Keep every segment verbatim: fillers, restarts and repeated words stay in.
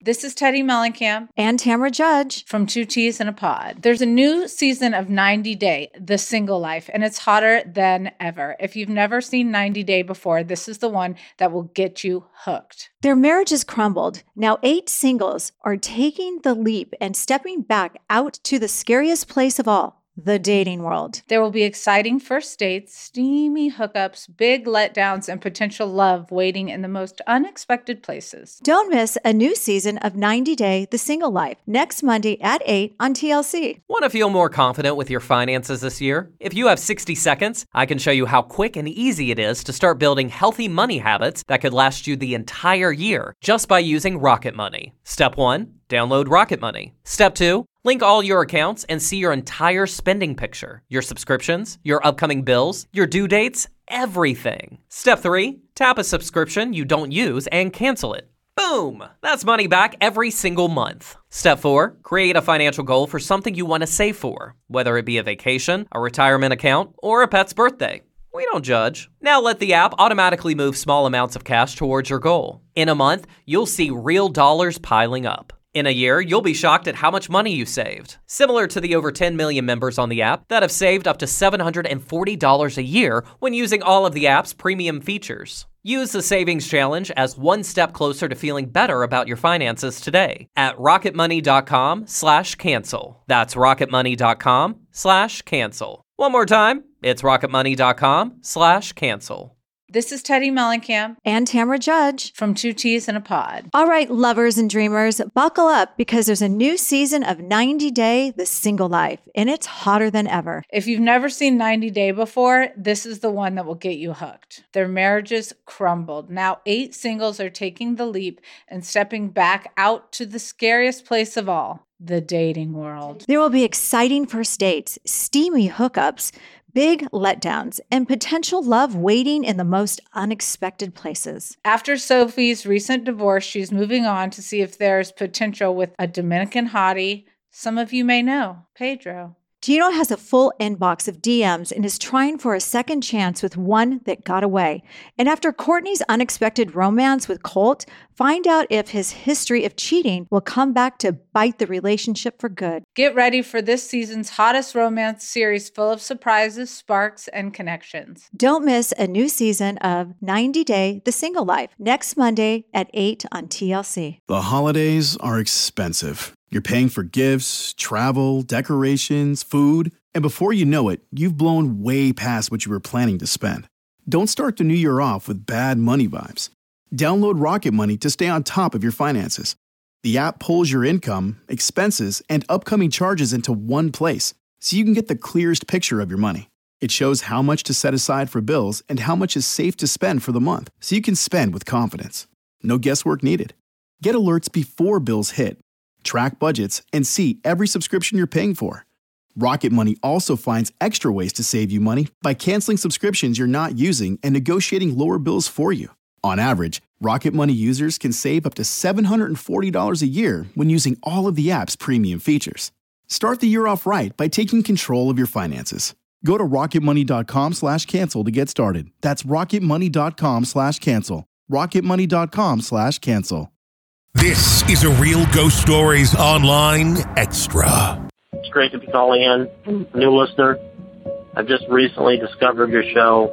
This is Teddy Mellencamp and Tamara Judge from Two Teas in a Pod. There's a new season of ninety day, The Single Life, and it's hotter than ever. If you've never seen ninety day before, this is the one that will get you hooked. Their marriage has crumbled. Now eight singles are taking the leap and stepping back out to the scariest place of all, the dating world. There will be exciting first dates, steamy hookups, big letdowns, and potential love waiting in the most unexpected places. Don't miss a new season of ninety day, The Single Life, next Monday at eight on T L C. Want to feel more confident with your finances this year? If you have sixty seconds, I can show you how quick and easy it is to start building healthy money habits that could last you the entire year just by using Rocket Money. Step one, download Rocket Money. Step two, link all your accounts and see your entire spending picture, your subscriptions, your upcoming bills, your due dates, everything. Step three, tap a subscription you don't use and cancel it. Boom! That's money back every single month. Step four, create a financial goal for something you want to save for, whether it be a vacation, a retirement account, or a pet's birthday. We don't judge. Now let the app automatically move small amounts of cash towards your goal. In a month, you'll see real dollars piling up. In a year, you'll be shocked at how much money you saved. Similar to the over ten million members on the app that have saved up to seven hundred forty dollars a year when using all of the app's premium features. Use the Savings Challenge as one step closer to feeling better about your finances today at rocketmoney.com slash cancel. That's rocketmoney.com slash cancel. One more time, it's rocketmoney.com slash cancel. This is Teddy Mellencamp and Tamara Judge from Two Teas in a Pod. All right, lovers and dreamers, buckle up because there's a new season of ninety day, The Single Life, and it's hotter than ever. If you've never seen ninety day before, this is the one that will get you hooked. Their marriages crumbled. Now eight singles are taking the leap and stepping back out to the scariest place of all, the dating world. There will be exciting first dates, steamy hookups, big letdowns, and potential love waiting in the most unexpected places. After Sophie's recent divorce, she's moving on to see if there's potential with a Dominican hottie some of you may know, Pedro. Gino has a full inbox of D Ms and is trying for a second chance with one that got away. And after Courtney's unexpected romance with Colt, find out if his history of cheating will come back to bite the relationship for good. Get ready for this season's hottest romance series full of surprises, sparks, and connections. Don't miss a new season of ninety day, The Single Life, next Monday at eight on T L C. The holidays are expensive. You're paying for gifts, travel, decorations, food, and before you know it, you've blown way past what you were planning to spend. Don't start the new year off with bad money vibes. Download Rocket Money to stay on top of your finances. The app pulls your income, expenses, and upcoming charges into one place, so you can get the clearest picture of your money. It shows how much to set aside for bills and how much is safe to spend for the month, so you can spend with confidence. No guesswork needed. Get alerts before bills hit. Track budgets, and see every subscription you're paying for. Rocket Money also finds extra ways to save you money by canceling subscriptions you're not using and negotiating lower bills for you. On average, Rocket Money users can save up to seven hundred forty dollars a year when using all of the app's premium features. Start the year off right by taking control of your finances. Go to rocketmoney.com slash cancel to get started. That's rocketmoney.com slash cancel. rocketmoney.com slash cancel. This is a Real Ghost Stories Online Extra. It's great to be calling in, new listener. I've just recently discovered your show.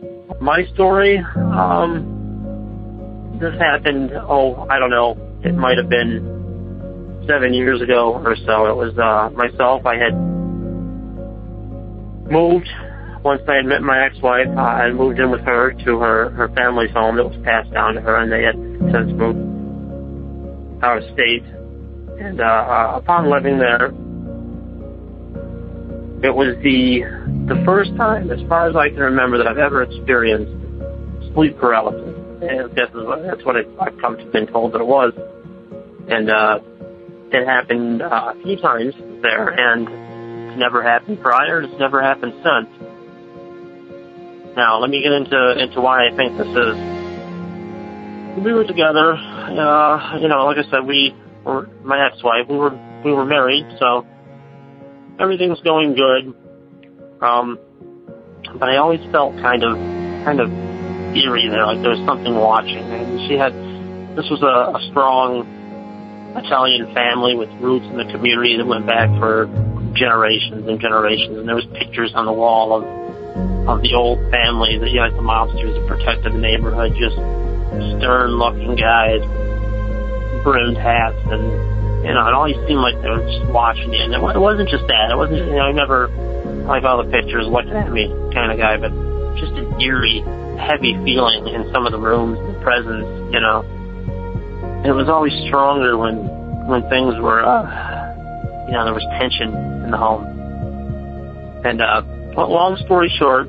My story, um, this happened, oh, I don't know, it might have been seven years ago or so. It was uh, myself. I had moved, once I had met my ex-wife, uh, I had moved in with her to her, her family's home that was passed down to her, and they had since moved out of state, and uh, uh, upon living there, it was the the first time, as far as I can remember, that I've ever experienced sleep paralysis. And that's, that's what it, I've come to been told that it was. And uh, it happened uh, a few times there, and it's never happened prior, and it's never happened since. Now, let me get into into why I think this is. We were together, uh, you know, like I said, we were, my ex-wife, we were, we were married, so everything's going good. Um, but I always felt kind of, kind of eerie there, like there was something watching. And she had, this was a, a strong Italian family with roots in the community that went back for generations and generations. And there was pictures on the wall of of the old family, that, you know, like the mobsters that protected the neighborhood, just stern-looking guys, brimmed hats, and, you know, it always seemed like they were just watching you. And it wasn't just that. It wasn't, you know, I never, like all the pictures, looking at me kind of guy, but just an eerie, heavy feeling in some of the rooms, the presence, you know. And it was always stronger when, when things were, uh, you know, there was tension in the home. And, uh, long story short,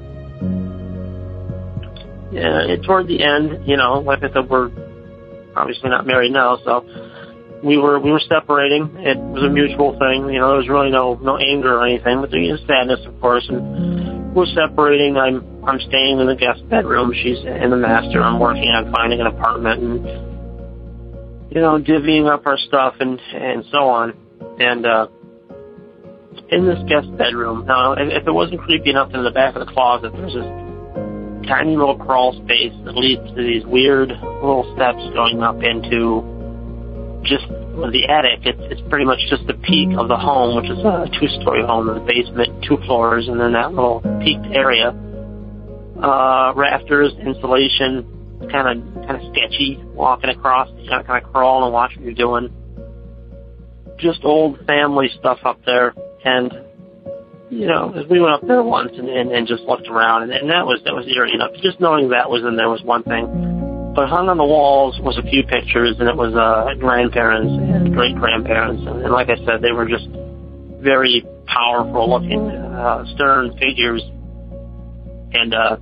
yeah, toward the end, you know, like I said, we're obviously not married now, so we were we were separating. It was a mutual thing, you know. There was really no no anger or anything, but there was sadness, of course. And we're separating. I'm I'm staying in the guest bedroom. She's in the master. I'm working on finding an apartment and, you know, divvying up our stuff and and so on. And uh, in this guest bedroom, now, if, if it wasn't creepy enough, in the back of the closet, there's this tiny little crawl space that leads to these weird little steps going up into just the attic. It's, it's pretty much just the peak of the home, which is a two-story home, in the basement, two floors, and then that little peaked area. Uh, rafters, insulation, kind of kind of sketchy, walking across, you gotta kind of crawl and watch what you're doing. Just old family stuff up there. And, you know, as we went up there once and, and, and just looked around, and, and that was that was eerie enough. Just knowing that was in there was one thing. But hung on the walls was a few pictures, and it was uh, grandparents and great-grandparents. And, and like I said, they were just very powerful-looking, uh, stern figures. And uh,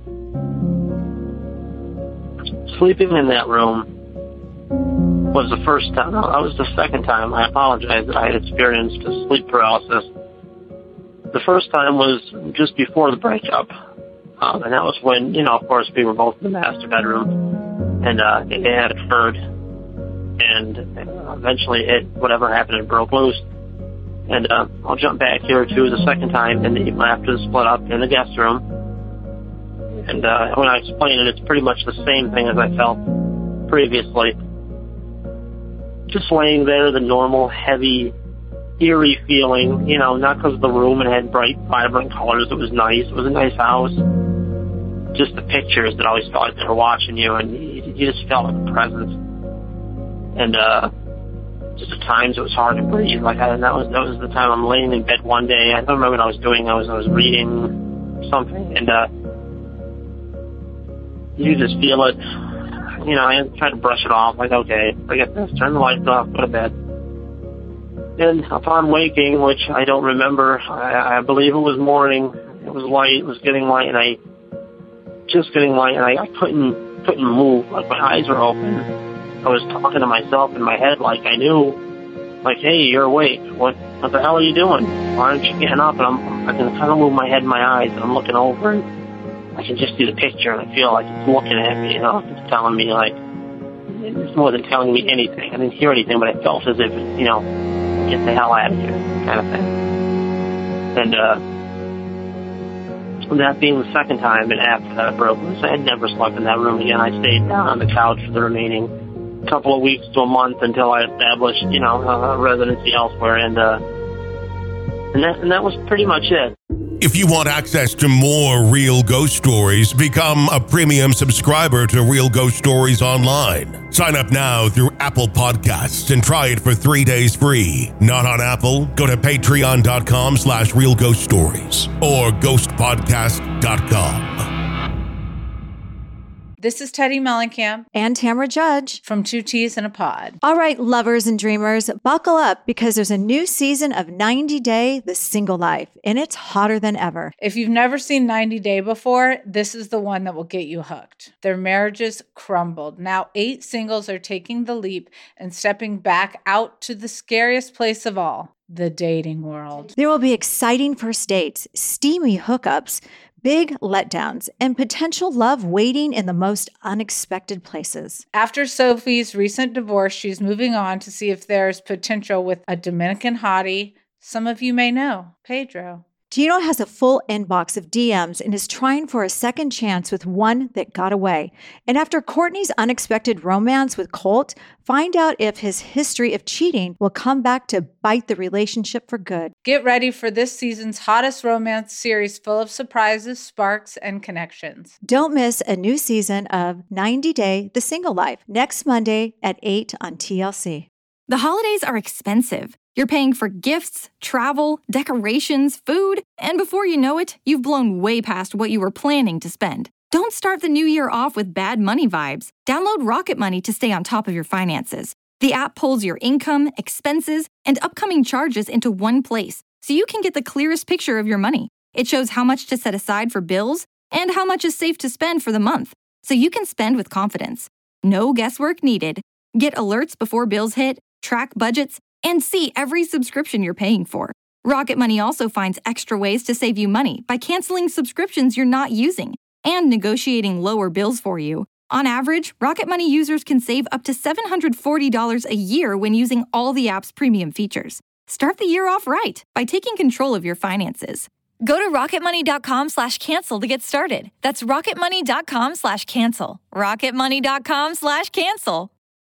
sleeping in that room was the first time. No, that was the second time. I apologize that I had experienced sleep paralysis. The first time was just before the breakup, um, and that was when, you know, of course, we were both in the master bedroom, and uh, it had occurred, and uh, eventually it, whatever happened, it broke loose. And uh, I'll jump back here to the second time in the, after the split up in the guest room, and uh, when I explain it, it's pretty much the same thing as I felt previously. Just laying there, the normal, heavy, eerie feeling, you know, not because of the room, it had bright, vibrant colors, it was nice, it was a nice house. Just the pictures that always felt like they were watching you, and you, you just felt like a presence. And, uh, just at times it was hard to breathe, like, I, and that was, that was the time I'm laying in bed one day, I don't remember what I was doing, I was, I was reading something, and, uh, you just feel it, you know, I try to brush it off, like, okay, forget this, turn the lights off, go to bed. And upon waking, which I don't remember, I, I believe it was morning, it was light, it was getting light, and I, just getting light, and I, I couldn't, couldn't move, like my eyes were open. I was talking to myself in my head like I knew, like, hey, you're awake, what, what the hell are you doing? Why aren't you getting up? And I'm, I can kind of move my head and my eyes, and I'm looking over, and I can just see the picture, and I feel like it's looking at me, you know, it's telling me, like, it's more than telling me anything. I didn't hear anything, but I felt as if, you know, get the hell out of here, kind of thing. And, uh, that being the second time, and after that broke loose, I had never slept in that room again. I stayed down on the couch for the remaining couple of weeks to a month until I established, you know, a residency elsewhere, and, uh, and that, and that was pretty much it. If you want access to more Real Ghost Stories, become a premium subscriber to Real Ghost Stories Online. Sign up now through Apple Podcasts and try it for three days free. Not on Apple? Go to patreon.com slash Real Ghost Stories or ghost podcast dot com. This is Teddy Mellencamp And Tamara Judge from Two Teas in a Pod. All right, lovers and dreamers, buckle up because there's a new season of ninety Day The Single Life, and it's hotter than ever. If you've never seen ninety Day before, this is the one that will get you hooked. Their marriages crumbled. Now eight singles are taking the leap and stepping back out to the scariest place of all, the dating world. There will be exciting first dates, steamy hookups, big letdowns, and potential love waiting in the most unexpected places. After Sophie's recent divorce, she's moving on to see if there's potential with a Dominican hottie some of you may know, Pedro. Gino has a full inbox of D Ms and is trying for a second chance with one that got away. And after Courtney's unexpected romance with Colt, find out if his history of cheating will come back to bite the relationship for good. Get ready for this season's hottest romance series full of surprises, sparks, and connections. Don't miss a new season of ninety day The Single Life next Monday at eight on T L C. The holidays are expensive. You're paying for gifts, travel, decorations, food, and before you know it, you've blown way past what you were planning to spend. Don't start the new year off with bad money vibes. Download Rocket Money to stay on top of your finances. The app pulls your income, expenses, and upcoming charges into one place, so you can get the clearest picture of your money. It shows how much to set aside for bills and how much is safe to spend for the month, so you can spend with confidence. No guesswork needed. Get alerts before bills hit, track budgets, and see every subscription you're paying for. Rocket Money also finds extra ways to save you money by canceling subscriptions you're not using and negotiating lower bills for you. On average, Rocket Money users can save up to seven hundred forty dollars a year when using all the app's premium features. Start the year off right by taking control of your finances. Go to rocketmoney.com slash cancel to get started. That's rocketmoney.com slash cancel. rocketmoney.com slash cancel.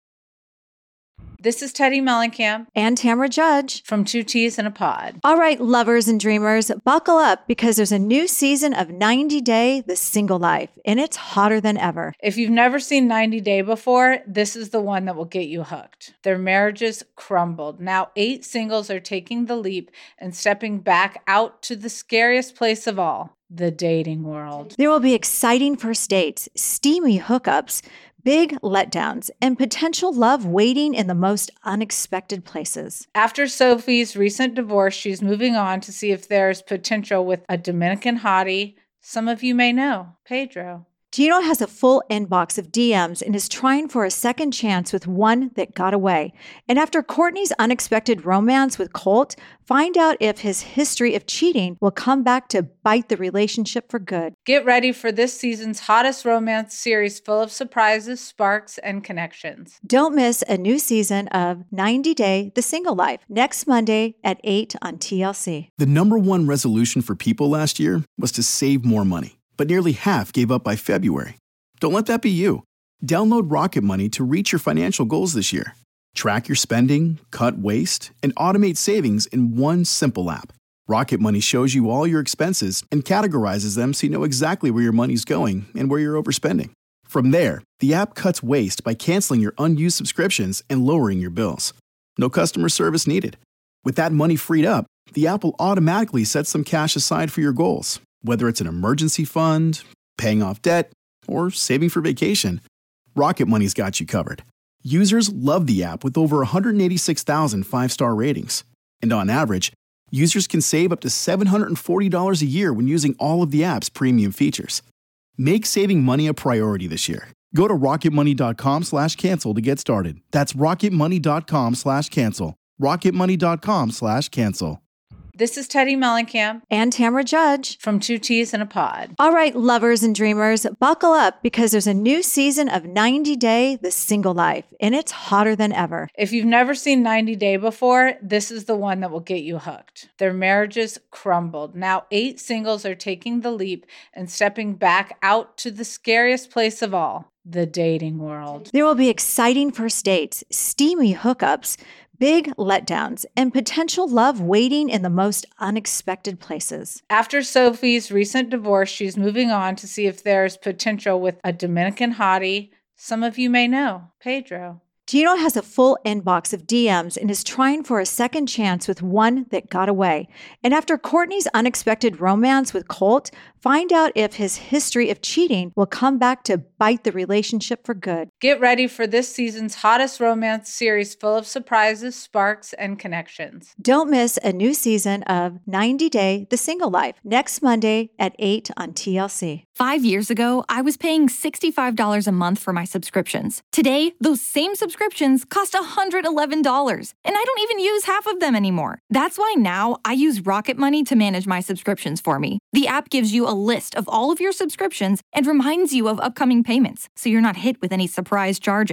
This is Teddy Mellencamp And Tamara Judge. from Two Teas in a Pod. All right, lovers and dreamers, buckle up because there's a new season of ninety day The Single Life, and it's hotter than ever. If you've never seen ninety day before, this is the one that will get you hooked. Their marriages crumbled. Now eight singles are taking the leap and stepping back out to the scariest place of all, the dating world. There will be exciting first dates, steamy hookups, big letdowns, and potential love waiting in the most unexpected places. After Sophie's recent divorce, she's moving on to see if there's potential with a Dominican hottie some of you may know, Pedro. Gino has a full inbox of D Ms and is trying for a second chance with one that got away. And after Courtney's unexpected romance with Colt, find out if his history of cheating will come back to bite the relationship for good. Get ready for this season's hottest romance series full of surprises, sparks, and connections. Don't miss a new season of ninety day The Single Life next Monday at eight on T L C. The number one resolution for people last year was to save more money, but nearly half gave up by February. Don't let that be you. Download Rocket Money to reach your financial goals this year. Track your spending, cut waste, and automate savings in one simple app. Rocket Money shows you all your expenses and categorizes them so you know exactly where your money's going and where you're overspending. From there, the app cuts waste by canceling your unused subscriptions and lowering your bills. No customer service needed. With that money freed up, the app will automatically set some cash aside for your goals, whether it's an emergency fund, paying off debt, or saving for vacation. Rocket Money's got you covered. Users love the app with over one hundred eighty-six thousand five-star ratings. And on average, users can save up to seven hundred forty dollars a year when using all of the app's premium features. Make saving money a priority this year. Go to rocketmoney.com slash cancel to get started. That's rocketmoney.com slash cancel. rocketmoney.com slash cancel. This is Teddy Mellencamp And Tamara Judge. from Two Teas in a Pod. All right, lovers and dreamers, buckle up because there's a new season of ninety day The Single Life, and it's hotter than ever. If you've never seen ninety day before, this is the one that will get you hooked. Their marriages crumbled. Now eight singles are taking the leap and stepping back out to the scariest place of all, the dating world. There will be exciting first dates, steamy hookups, big letdowns, and potential love waiting in the most unexpected places. After Sophie's recent divorce, she's moving on to see if there's potential with a Dominican hottie some of you may know, Pedro. Gino has a full inbox of D Ms and is trying for a second chance with one that got away. And after Courtney's unexpected romance with Colt, find out if his history of cheating will come back to bite the relationship for good. Get ready for this season's hottest romance series full of surprises, sparks, and connections. Don't miss a new season of ninety day The Single Life next Monday at eight on T L C. Five years ago, I was paying sixty-five dollars a month for my subscriptions. Today, those same subscriptions cost one hundred eleven dollars, and I don't even use half of them anymore. That's why now I use Rocket Money to manage my subscriptions for me. The app gives you a list of all of your subscriptions and reminds you of upcoming payments, so you're not hit with any surprise charges.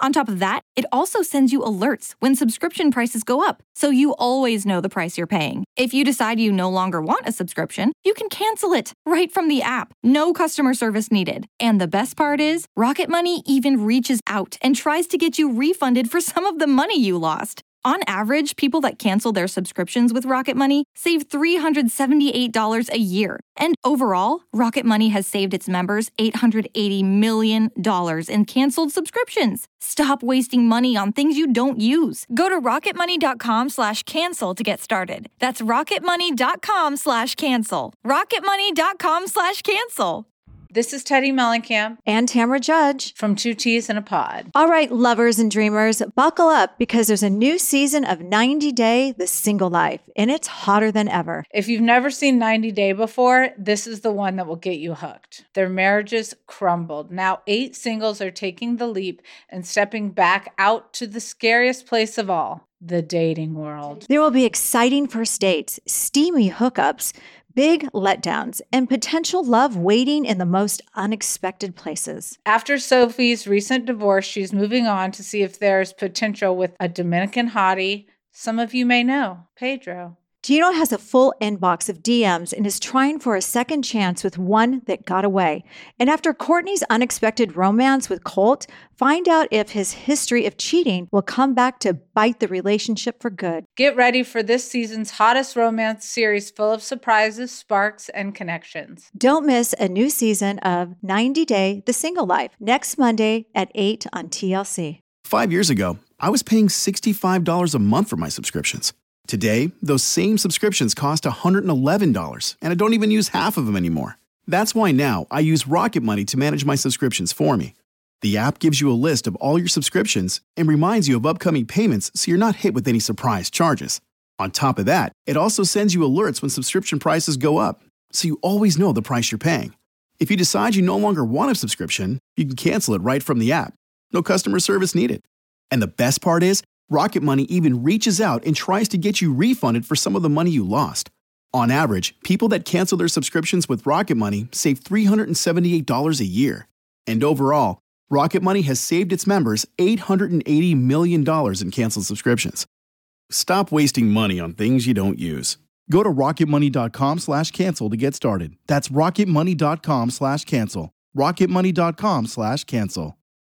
On top of that, it also sends you alerts when subscription prices go up, so you always know the price you're paying. If you decide you no longer want a subscription, you can cancel it right from the app. No customer service needed. And the best part is, Rocket Money even reaches out and tries to get you refunded for some of the money you lost. On average, people that cancel their subscriptions with Rocket Money save three hundred seventy-eight dollars a year. And overall, Rocket Money has saved its members eight hundred eighty million dollars in canceled subscriptions. Stop wasting money on things you don't use. Go to rocketmoney.com slash cancel to get started. That's rocketmoney.com slash cancel. rocketmoney.com slash cancel. This is Teddy Mellencamp And Tamara Judge. from Two Teas in a Pod. All right, lovers and dreamers, buckle up because there's a new season of ninety day The Single Life, and it's hotter than ever. If you've never seen ninety day before, this is the one that will get you hooked. Their marriages crumbled. Now eight singles are taking the leap and stepping back out to the scariest place of all, the dating world. There will be exciting first dates, steamy hookups, big letdowns, and potential love waiting in the most unexpected places. After Sophie's recent divorce, she's moving on to see if there's potential with a Dominican hottie some of you may know, Pedro. Gino has a full inbox of D Ms and is trying for a second chance with one that got away. And after Courtney's unexpected romance with Colt, find out if his history of cheating will come back to bite the relationship for good. Get ready for this season's hottest romance series full of surprises, sparks, and connections. Don't miss a new season of ninety day The Single Life next Monday at eight on T L C. Five years ago, I was paying sixty-five dollars a month for my subscriptions. Today, those same subscriptions cost one hundred eleven dollars, and I don't even use half of them anymore. That's why now I use Rocket Money to manage my subscriptions for me. The app gives you a list of all your subscriptions and reminds you of upcoming payments so you're not hit with any surprise charges. On top of that, it also sends you alerts when subscription prices go up, so you always know the price you're paying. If you decide you no longer want a subscription, you can cancel it right from the app. No customer service needed. And the best part is, Rocket Money even reaches out and tries to get you refunded for some of the money you lost. On average, people that cancel their subscriptions with Rocket Money save three hundred seventy-eight dollars a year. And overall, Rocket Money has saved its members eight hundred eighty million dollars in canceled subscriptions. Stop wasting money on things you don't use. Go to rocketmoney.com slash cancel to get started. That's rocketmoney.com slash cancel. rocketmoney.com slash cancel.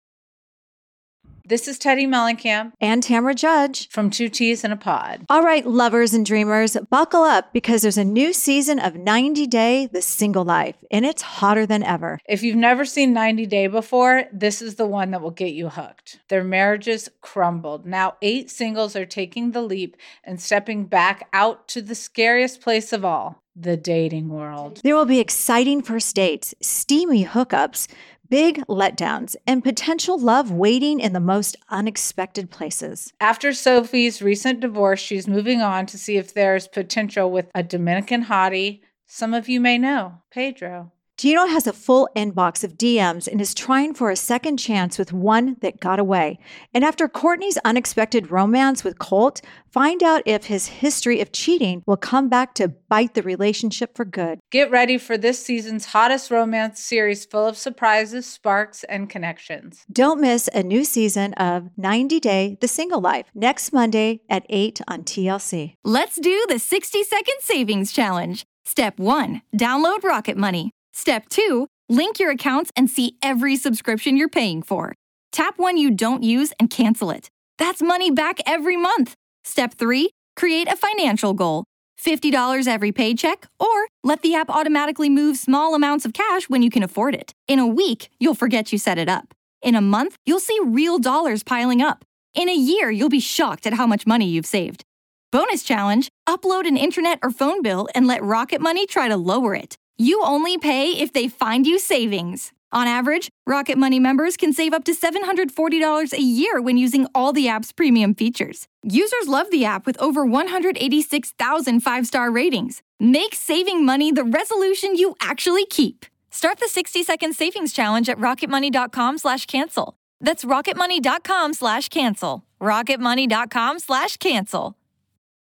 This is Teddy Mellencamp And Tamara Judge. from Two Teas in a Pod. All right, lovers and dreamers, buckle up because there's a new season of ninety day The Single Life, and it's hotter than ever. If you've never seen ninety day before, this is the one that will get you hooked. Their marriages crumbled. Now eight singles are taking the leap and stepping back out to the scariest place of all, the dating world. There will be exciting first dates, steamy hookups, big letdowns, and potential love waiting in the most unexpected places. After Sophie's recent divorce, she's moving on to see if there's potential with a Dominican hottie some of you may know, Pedro. Gino has a full inbox of D Ms and is trying for a second chance with one that got away. And after Courtney's unexpected romance with Colt, find out if his history of cheating will come back to bite the relationship for good. Get ready for this season's hottest romance series full of surprises, sparks, and connections. Don't miss a new season of ninety day The Single Life next Monday at eight on T L C. Let's do the sixty second savings challenge. Step one, download Rocket Money. Step two, link your accounts and see every subscription you're paying for. Tap one you don't use and cancel it. That's money back every month. Step three, create a financial goal. fifty dollars every paycheck, or let the app automatically move small amounts of cash when you can afford it. In a week, you'll forget you set it up. In a month, you'll see real dollars piling up. In a year, you'll be shocked at how much money you've saved. Bonus challenge, upload an internet or phone bill and let Rocket Money try to lower it. You only pay if they find you savings. On average, Rocket Money members can save up to seven hundred forty dollars a year when using all the app's premium features. Users love the app with over one hundred eighty-six thousand five-star ratings. Make saving money the resolution you actually keep. Start the sixty second savings challenge at rocketmoney.com slash cancel. That's rocketmoney.com slash cancel. rocketmoney.com slash cancel.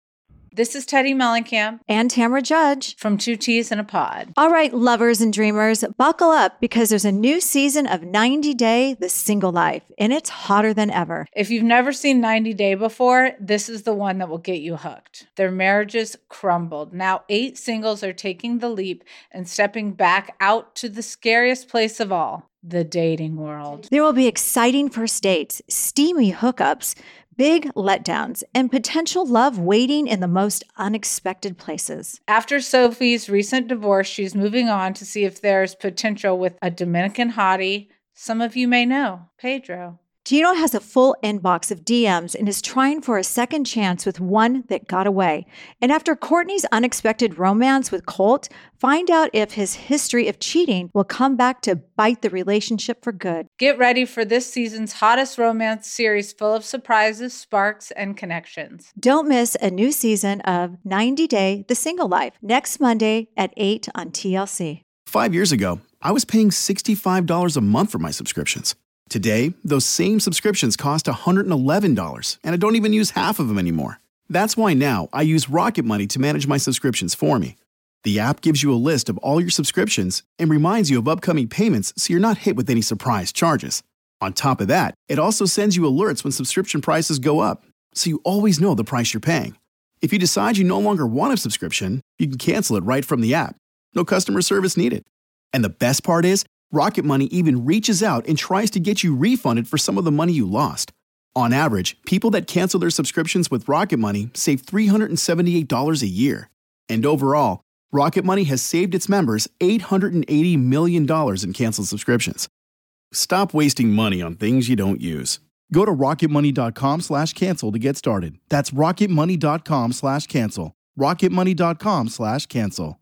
This is Teddy Mellencamp and Tamara Judge from Two Teas in a Pod. All right, lovers and dreamers, buckle up because there's a new season of ninety day The Single Life, and it's hotter than ever. If you've never seen ninety day before, this is the one that will get you hooked. Their marriages crumbled. Now eight singles are taking the leap and stepping back out to the scariest place of all, the dating world. There will be exciting first dates, steamy hookups, big letdowns, and potential love waiting in the most unexpected places. After Sophie's recent divorce, she's moving on to see if there's potential with a Dominican hottie some of you may know, Pedro. Gino has a full inbox of D Ms and is trying for a second chance with one that got away. And after Courtney's unexpected romance with Colt, find out if his history of cheating will come back to bite the relationship for good. Get ready for this season's hottest romance series full of surprises, sparks, and connections. Don't miss a new season of ninety day The Single Life next Monday at eight on T L C. Five years ago, I was paying sixty-five dollars a month for my subscriptions. Today, those same subscriptions cost one hundred eleven dollars, and I don't even use half of them anymore. That's why now I use Rocket Money to manage my subscriptions for me. The app gives you a list of all your subscriptions and reminds you of upcoming payments so you're not hit with any surprise charges. On top of that, it also sends you alerts when subscription prices go up, so you always know the price you're paying. If you decide you no longer want a subscription, you can cancel it right from the app. No customer service needed. And the best part is, Rocket Money even reaches out and tries to get you refunded for some of the money you lost. On average, people that cancel their subscriptions with Rocket Money save three hundred seventy-eight dollars a year. And overall, Rocket Money has saved its members eight hundred eighty million dollars in canceled subscriptions. Stop wasting money on things you don't use. Go to rocketmoney.com slash cancel to get started. That's rocketmoney.com slash cancel. rocketmoney.com slash cancel.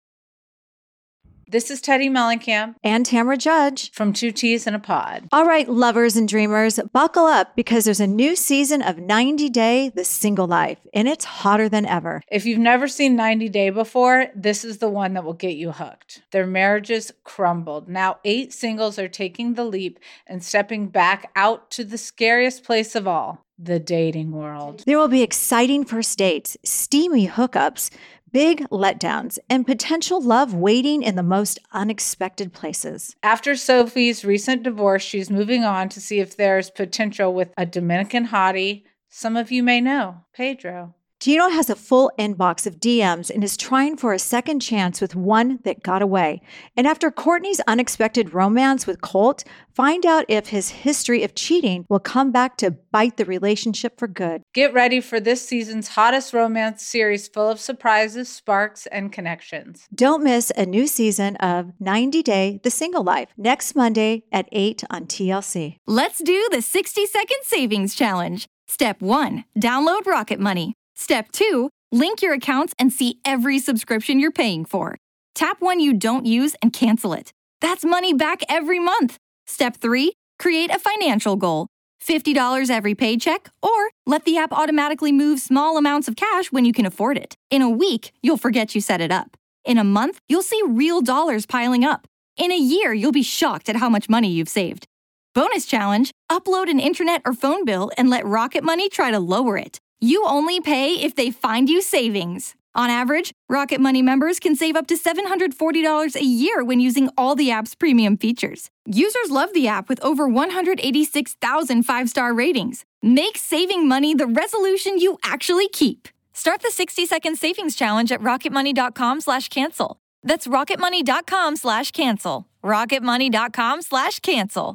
This is Teddy Mellencamp and Tamara Judge from Two Teas in a Pod. All right, lovers and dreamers, buckle up because there's a new season of ninety day The Single Life, and it's hotter than ever. If you've never seen ninety day before, this is the one that will get you hooked. Their marriages crumbled. Now eight singles are taking the leap and stepping back out to the scariest place of all, the dating world. There will be exciting first dates, steamy hookups, big letdowns, and potential love waiting in the most unexpected places. After Sophie's recent divorce, she's moving on to see if there's potential with a Dominican hottie some of you may know, Pedro. Gino has a full inbox of D Ms and is trying for a second chance with one that got away. And after Courtney's unexpected romance with Colt, find out if his history of cheating will come back to bite the relationship for good. Get ready for this season's hottest romance series full of surprises, sparks, and connections. Don't miss a new season of ninety day The Single Life next Monday at eight on T L C. Let's do the sixty second savings challenge. Step one, download Rocket Money. Step two, link your accounts and see every subscription you're paying for. Tap one you don't use and cancel it. That's money back every month. Step three, create a financial goal. fifty dollars every paycheck, or let the app automatically move small amounts of cash when you can afford it. In a week, you'll forget you set it up. In a month, you'll see real dollars piling up. In a year, you'll be shocked at how much money you've saved. Bonus challenge, upload an internet or phone bill and let Rocket Money try to lower it. You only pay if they find you savings. On average, Rocket Money members can save up to seven hundred forty dollars a year when using all the app's premium features. Users love the app with over one hundred eighty-six thousand five-star ratings. Make saving money the resolution you actually keep. Start the sixty second savings challenge at rocketmoney.com slash cancel. That's rocketmoney.com slash cancel. rocketmoney.com slash cancel.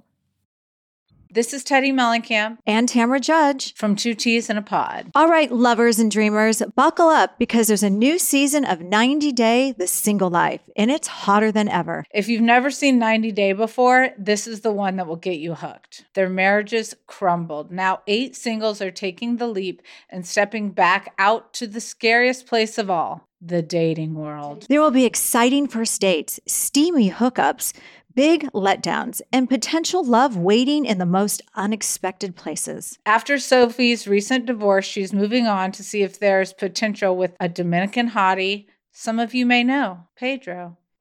This is Teddy Mellencamp and Tamara Judge from Two Teas in a Pod. All right, lovers and dreamers, buckle up because there's a new season of ninety day The Single Life, and it's hotter than ever. If you've never seen ninety day before, this is the one that will get you hooked. Their marriages crumbled. Now eight singles are taking the leap and stepping back out to the scariest place of all, the dating world. There will be exciting first dates, steamy hookups, big letdowns, and potential love waiting in the most unexpected places. After Sophie's recent divorce, she's moving on to see if there's potential with a Dominican hottie some of you may know, Pedro.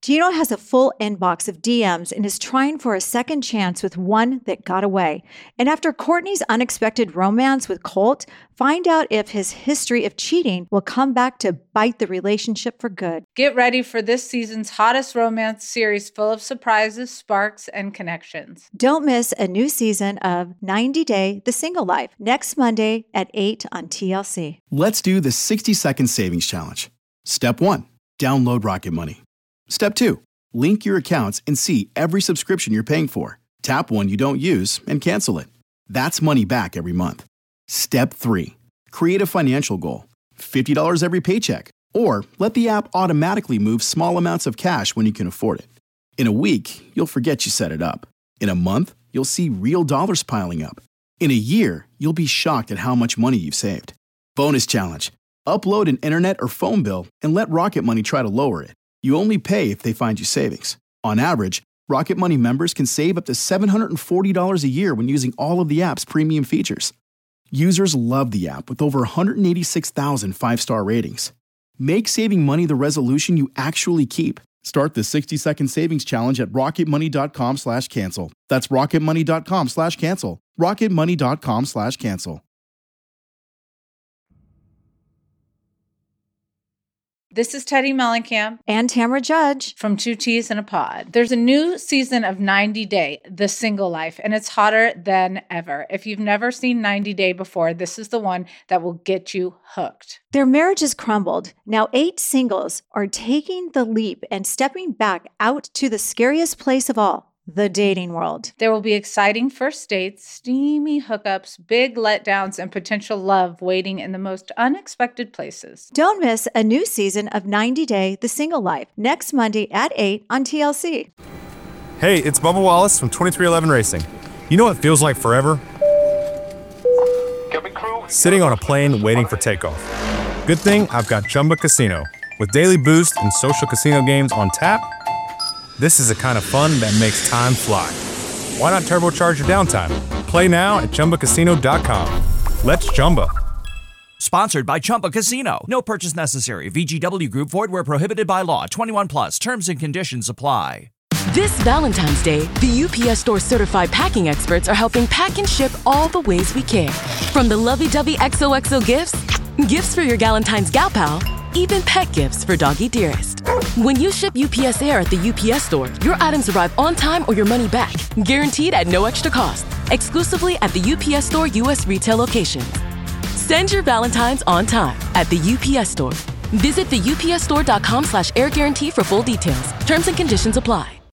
Gino has a full inbox of D Ms and is trying for a second chance with one that got away. And after Courtney's unexpected romance with Colt, find out if his history of cheating will come back to bite the relationship for good. Get ready for this season's hottest romance series full of surprises, sparks, and connections. Don't miss a new season of ninety day The Single Life next Monday at eight on T L C. Let's do the sixty second savings challenge. Step one, download Rocket Money. Step two, link your accounts and see every subscription you're paying for. Tap one you don't use and cancel it. That's money back every month. Step three, create a financial goal. fifty dollars every paycheck. Or let the app automatically move small amounts of cash when you can afford it. In a week, you'll forget you set it up. In a month, you'll see real dollars piling up. In a year, you'll be shocked at how much money you've saved. Bonus challenge. Upload an internet or phone bill and let Rocket Money try to lower it. You only pay if they find you savings. On average, Rocket Money members can save up to seven hundred forty dollars a year when using all of the app's premium features. Users love the app with over one hundred eighty-six thousand five-star ratings. Make saving money the resolution you actually keep. Start the sixty second savings challenge at rocketmoney.com slash cancel. That's rocketmoney.com slash cancel. rocketmoney.com slash cancel. This is Teddy Mellencamp And Tamara Judge. from Two Teas in a Pod. There's a new season of ninety day, The Single Life, and it's hotter than ever. If you've never seen ninety day before, this is the one that will get you hooked. Their marriage has crumbled. Now eight singles are taking the leap and stepping back out to the scariest place of all, the dating world. There will be exciting first dates, steamy hookups, big letdowns, and potential love waiting in the most unexpected places. Don't miss a new season of ninety day The Single Life next Monday at eight on T L C. Hey, it's Bubba Wallace from twenty-three eleven Racing. You know what feels like forever? Sitting on a plane waiting for takeoff. Good thing I've got Chumba Casino. With daily boost and social casino games on tap, this is the kind of fun that makes time fly. Why not turbocharge your downtime? Play now at Chumba Casino dot com. Let's Chumba. Sponsored by Chumba Casino. No purchase necessary. V G W Group. Void where prohibited by law. twenty-one plus. Terms and conditions apply. This Valentine's Day, the U P S Store certified packing experts are helping pack and ship all the ways we care. From the lovey-dovey X O X O gifts, gifts for your Galentine's gal pal, even pet gifts for doggy dearest. When you ship U P S Air at the U P S Store, your items arrive on time or your money back, guaranteed at no extra cost, exclusively at the U P S Store U S retail locations. Send your Valentine's on time at the U P S Store. Visit the U P S store dot com slash air guarantee for full details. Terms and conditions apply.